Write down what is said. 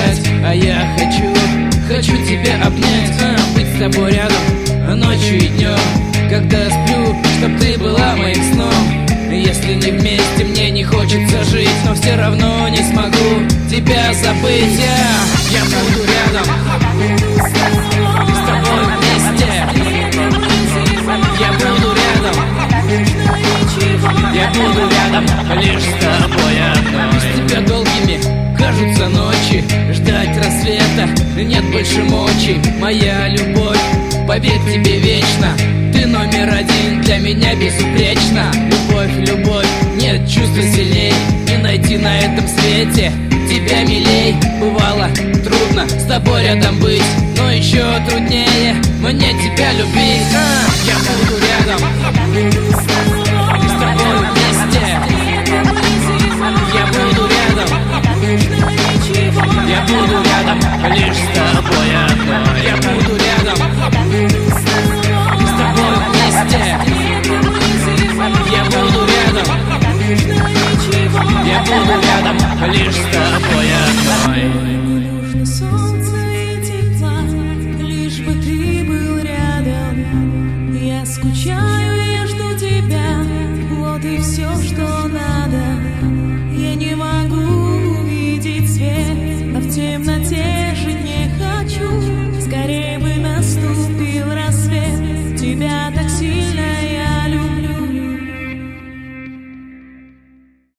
сказать. А я хочу тебя обнять, быть с тобой рядом ночью и днем, когда сплю, чтоб ты была моим сном. Если не вместе, мне не хочется жить, но все равно не смогу тебя забыть. Я буду рядом с тобой вместе. Я буду рядом лишь с тобой одной. Без тебя долгими кажутся ночи, ждать рассвета нет больше мочи. Моя любовь, поверь, тебе вечно. Ты номер один, для меня безупречна. Любовь, любовь, нет чувства сильней, не найти на этом свете тебя милей. Бывало трудно с тобой рядом быть, но еще труднее мне тебя любить. Я буду рядом с тобой вместе. Я буду рядом лишь с тобой одной. Я буду рядом с тобой вместе. Я буду рядом лишь с тобой одной. Не нужно солнца и тепла, лишь бы ты был рядом. Я скучаю.